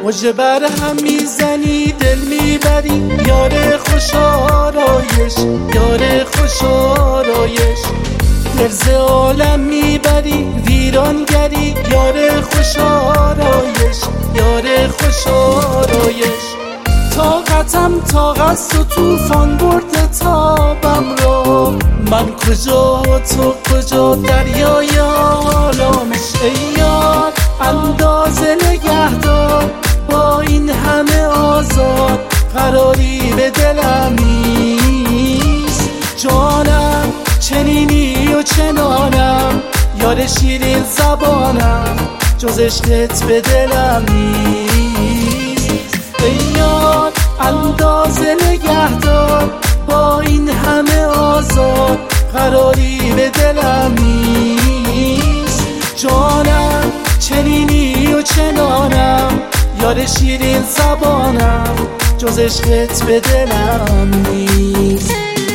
مژه بر هم میزنی دل میبری، یار خوش آرایش، یار خوش آرایش. دل ز عالم میبری ویرانگری، یار خوش آرایش، یار خوش آرایش. طاقتم طاقت و طوفان برده تابم را، من کجا تو کجا دریای آرامش. ای یار اندازه نگهدار، با این همه آزار قراری به دلم نیست. جانم چنینی و چنانم، یار شیرین زبانم، جز عشقت به دلم نیست. ای یار اندازه نگهدار، با این همه آزار قراری به دلم نیست. جانم چنینی و چنانم، یار شیرین زبانم، جز عشقت به دلم نیست.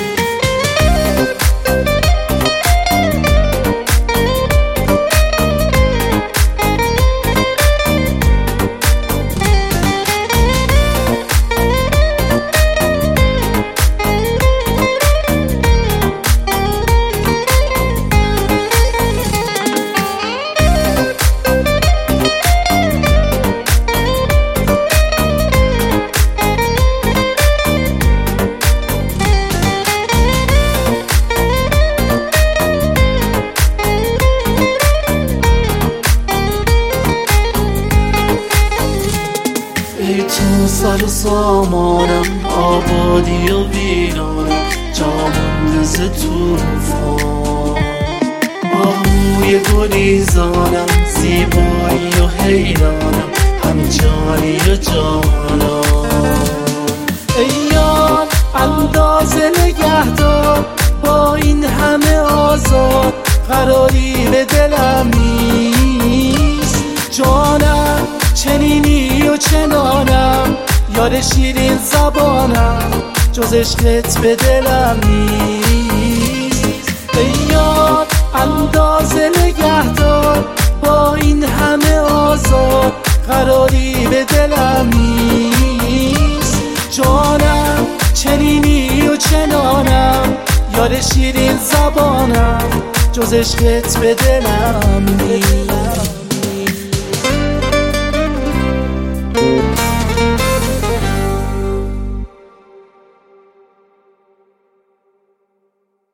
ای تو سر و سامانم، آبادی و ویرانم، جامم ز توفان. آهوی گریزانم، زیبایی و حیرانم، هم جانی و جانان. ای یار اندازه نگهدار، با این همه آزار قراری به دلم نیست. جانم چنینی و چنانم، یار شیرین زبانم، جز عشقت به دلم نیست. ای یار اندازه نگهدار، با این همه آزار قراری به دلم نیست. جانم چنینی و چنانم، یار شیرین زبانم، جز عشقت به دلم نیست.